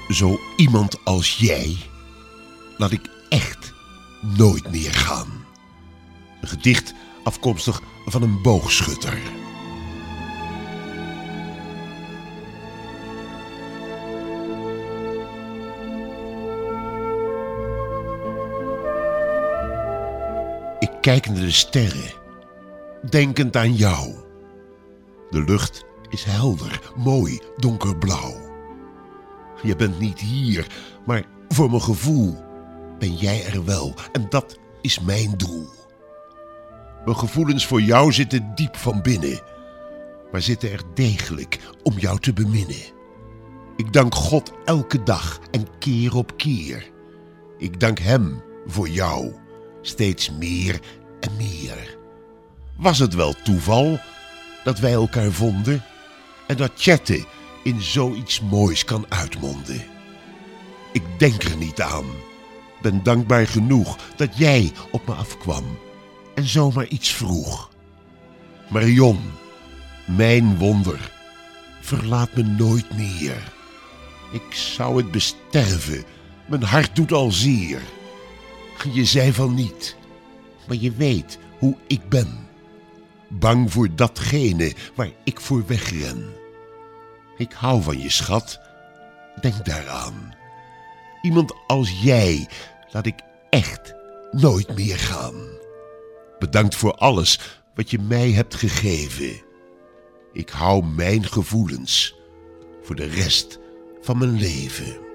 Zo iemand als jij laat ik echt nooit meer gaan. Een gedicht afkomstig van een boogschutter. Ik kijk naar de sterren, denkend aan jou. De lucht is helder, mooi, donkerblauw. Je bent niet hier, maar voor mijn gevoel ben jij er wel. En dat is mijn doel. Mijn gevoelens voor jou zitten diep van binnen, maar zitten er degelijk om jou te beminnen. Ik dank God elke dag en keer op keer. Ik dank Hem voor jou, steeds meer en meer. Was het wel toeval dat wij elkaar vonden en dat chatten in zoiets moois kan uitmonden? Ik denk er niet aan, ben dankbaar genoeg dat jij op me afkwam en zomaar iets vroeg. Marion, mijn wonder, verlaat me nooit meer. Ik zou het besterven, mijn hart doet al zeer. Je zei van niet, maar je weet hoe ik ben. Bang voor datgene waar ik voor wegren. Ik hou van je, schat, denk daaraan. Iemand als jij laat ik echt nooit meer gaan. Bedankt voor alles wat je mij hebt gegeven. Ik hou mijn gevoelens voor de rest van mijn leven.